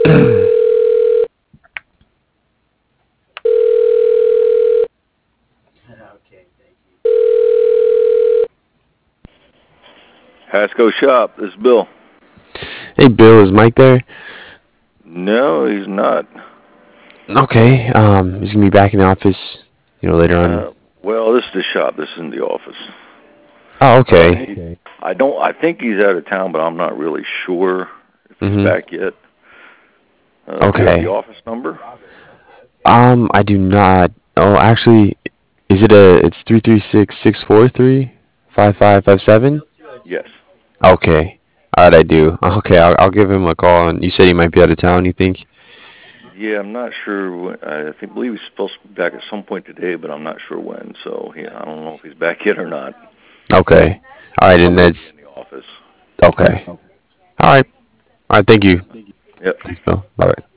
Hasco Shop. This is Bill. Hey, Bill, is Mike there? No, he's not. Okay, he's gonna be back in the office, later on. Uh, well, this is the shop. This isn't the office. Oh, He, okay. I don't. I think he's out of town, but I'm not really sure if he's Mhm. back yet. Do you have the Okay. office number? I do not. Oh, actually, it's 336-643-5557? Yes. Okay. All right, I do. Okay, I'll give him a call. And you said he might be out of town, you think? Yeah, I'm not sure. Believe he's supposed to be back at some point today, but I'm not sure when. So yeah, I don't know if he's back yet or not. Okay. All right, and Somebody will be that's in the office. okay. All right. All right, thank you. Yep. Thanks, Bill. Bye.